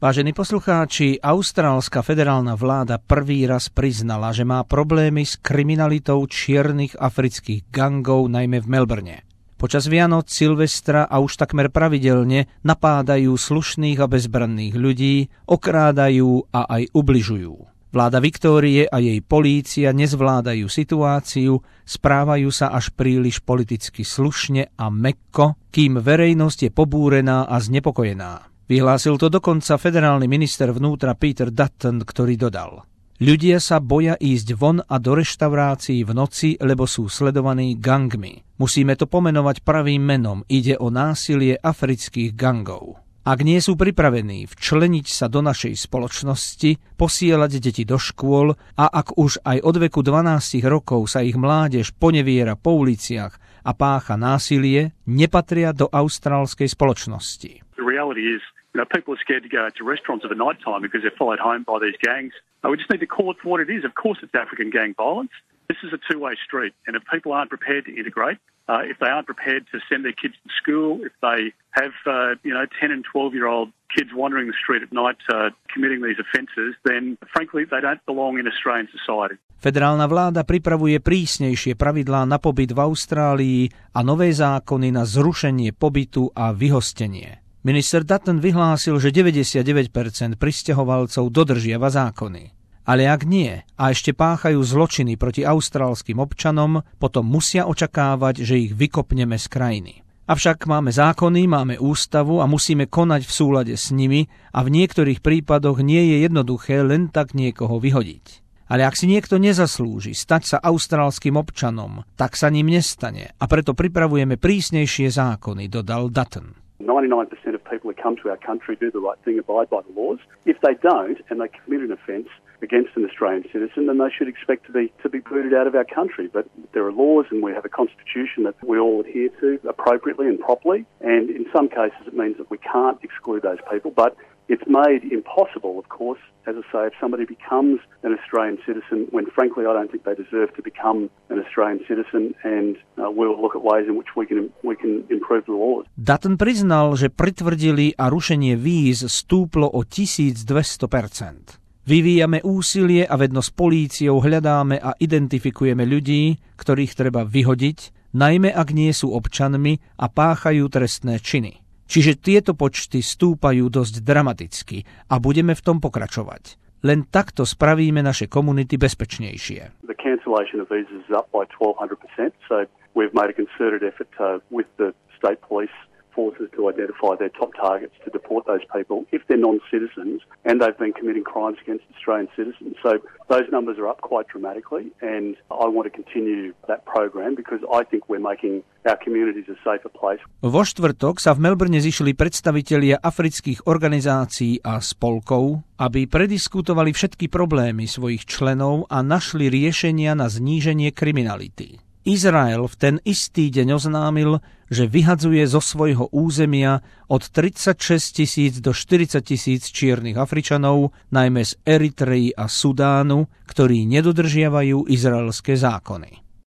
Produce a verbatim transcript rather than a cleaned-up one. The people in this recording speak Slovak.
Vážení poslucháči, austrálska federálna vláda prvý raz priznala, že má problémy s kriminalitou čiernych afrických gangov, najmä v Melbourne. Počas Vianoc, Silvestra a už takmer pravidelne napádajú slušných a bezbranných ľudí, okrádajú a aj ubližujú. Vláda Viktórie a jej polícia nezvládajú situáciu, správajú sa až príliš politicky slušne a mäkko, kým verejnosť je pobúrená a znepokojená. Vyhlásil to dokonca federálny minister vnútra Peter Dutton, ktorý dodal: ľudia sa boja ísť von a do reštaurácií v noci, lebo sú sledovaní gangmi. Musíme to pomenovať pravým menom. Ide o násilie afrických gangov. Ak nie sú pripravení včleniť sa do našej spoločnosti, posielať deti do škôl a ak už aj od veku dvanásť rokov sa ich mládež poneviera po uliciach a pácha násilie, nepatria do austrálskej spoločnosti. The reality is, you know, people are scared to go out to restaurants at the night time because they're followed home by these gangs. Uh, we just need to call it for what it is. Of course it's African gang violence. This is a two-way street. And if people aren't prepared to integrate, uh, if they aren't prepared to send their kids to school, if they have, uh, you know, ten and twelve-year-old kids wandering the street at night uh, committing these offences, then frankly they don't belong in Australian society. Federálna vláda pripravuje prísnejšie pravidlá na pobyt v Austrálii a nové zákony na zrušenie pobytu a vyhostenie. Minister Dutton vyhlásil, že deväťdesiatdeväť percent prisťahovalcov dodržiava zákony. Ale ak nie a ešte páchajú zločiny proti austrálskym občanom, potom musia očakávať, že ich vykopneme z krajiny. Avšak máme zákony, máme ústavu a musíme konať v súlade s nimi a v niektorých prípadoch nie je jednoduché len tak niekoho vyhodiť. Ale ak si niekto nezaslúži stať sa austrálskym občanom, tak sa ním nestane a preto pripravujeme prísnejšie zákony, dodal Dutton. ninety-nine percent of people who come to our country do the right thing, abide by the laws. If they don't and they commit an offence against an Australian citizen, then they should expect to be to be booted out of our country. But there are laws and we have a constitution that we all adhere to appropriately and properly. And in some cases it means that we can't exclude those people. But it's made impossible, of course, as I say, if somebody becomes an Australian citizen when frankly I don't think they deserve to become an Australian citizen, and uh, we'll look at ways in which we can we can improve the laws. Dutton priznal, že pritvrdili a rušenie víz stúplo o tisícdvesto percent. Vyvíjame úsilie a vedno s políciou hľadáme a identifikujeme ľudí, ktorých treba vyhodiť, najmä ak nie sú občanmi a páchajú trestné činy. Čiže tieto počty stúpajú dosť dramaticky a budeme v tom pokračovať. Len takto spravíme naše komunity bezpečnejšie. The cancellation of visas is up by twelve hundred percent, so we've made a concerted effort to, with the state police forces to identify their top targets to deport those people if they're non-citizens and they've been committing crimes against Australian citizens. So those numbers are up quite dramatically, and I want to continue that program because I think we're making our communities a safer place. Vo štvrtok sa v Melbourne zišli predstavitelia afrických organizácií a spolkov, aby prediskutovali všetky problémy svojich členov a našli riešenia na zníženie kriminality. Izrael v ten istý deň oznámil, že vyhadzuje zo svojho územia od tridsaťšesť tisíc do štyridsať tisíc čiernych Afričanov, najmä z Eritreji a Sudánu, ktorí nedodržiavajú izraelské zákony.